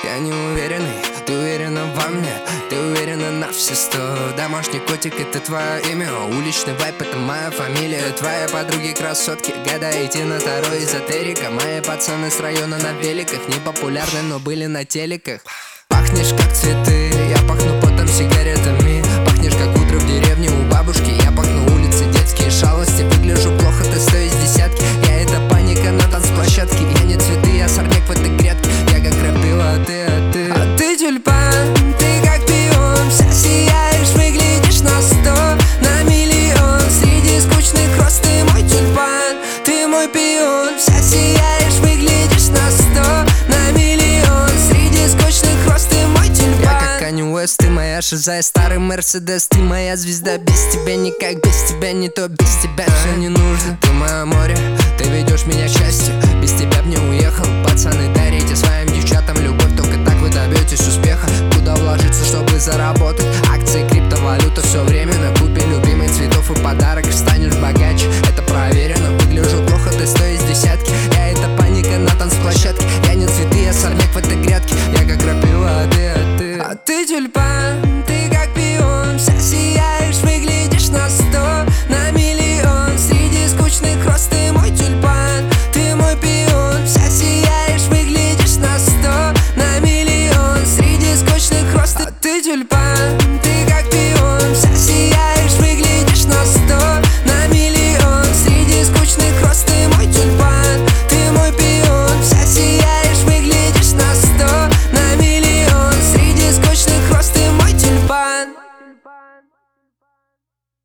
Я не уверенный, ты уверена во мне, ты уверена на все 100. Домашний котик — это твое имя, уличный вайп — это моя фамилия. Твои подруги красотки, гадаете на таро эзотерика. Мои пацаны с района на великах, не популярны, но были на телеках. Пахнешь как цветы, я пахну потом, сигаретами. Пахнешь как утро в деревне у бабушки, я пахну улицы, детские шалости. Выгляжу плохо, ты 100 из десятки. Я — это паника на танцплощадке. Я не цветы, я сорняк в этой грядке. Я как крапива, а ты тюльпан, ты как пион. Вся сияешь, выглядишь на 100, на миллион. Среди скучных роз ты мой тюльпан, ты мой пион. Вся сияешь, выглядишь на 100, на миллион. Среди скучных роз ты мой тюльпан. Я как Канье Уэст, ты моя шиза, я старый Мерседес. Ты моя звезда, без тебя никак, без тебя не то, без тебя все не нужно. Ты мое море, ты ведешь меня к счастью. Без тебя б не уехал, пацаны, дай